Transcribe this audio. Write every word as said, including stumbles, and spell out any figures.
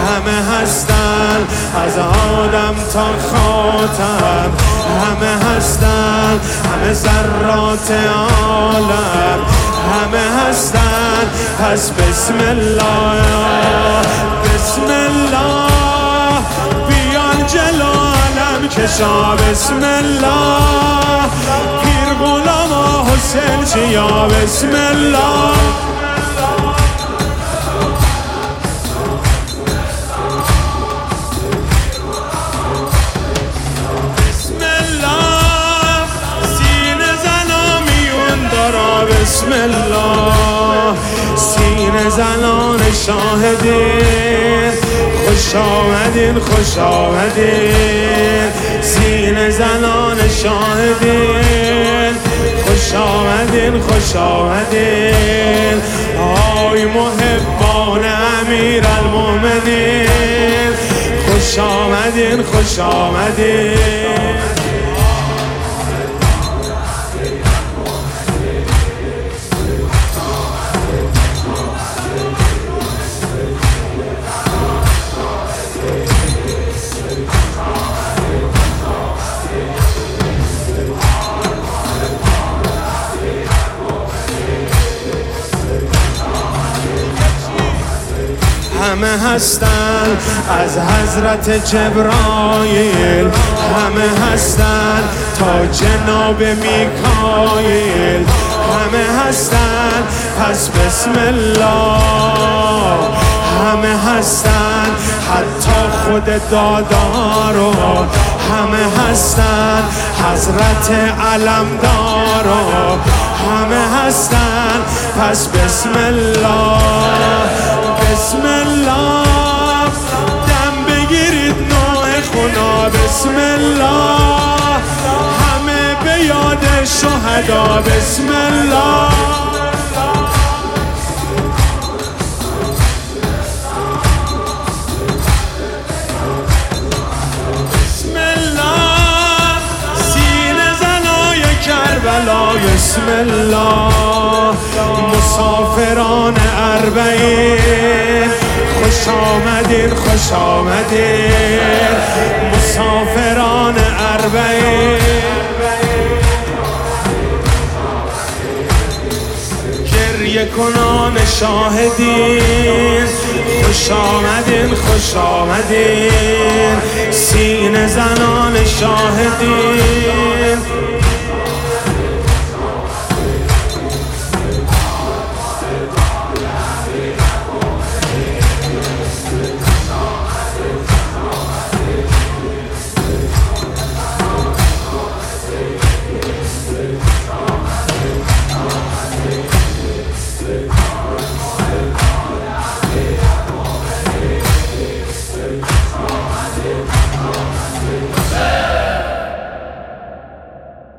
همه هستن از آدم تا خاتم، همه هستن، همه ذرات عالم، همه هستن. پس بسم الله، بسم الله، بیان جلو علم کشا. بسم الله، پیر غلام و حسین چیا. بسم الله، بسم الله، سینه زنان شاهدین، خوش آمدین خوش آمدین. سینه زنان شاهدین، خوش آمدین خوش آمدین. آی محبان امیر المؤمنین، خوش آمدین خوش آمدین. همه هستن از حضرت جبرائیل، همه هستن تا جناب میکائیل، همه هستن. پس بسم الله، همه هستن حتی خود دادارو، همه هستن حضرت علمدارو، همه هستن. پس بسم الله، بسم الله، دم بگیرید نوح خدا. بسم الله، همه به یاد شهدا. بسم الله، بسم الله، سینه زنای کربلا. بسم الله، مسافران اربعین، خوش آمدین خوش آمدین. مسافران اربعین، گریه کنان شاهدین، خوش آمدین خوش آمدین. سینه زنان شاهدین،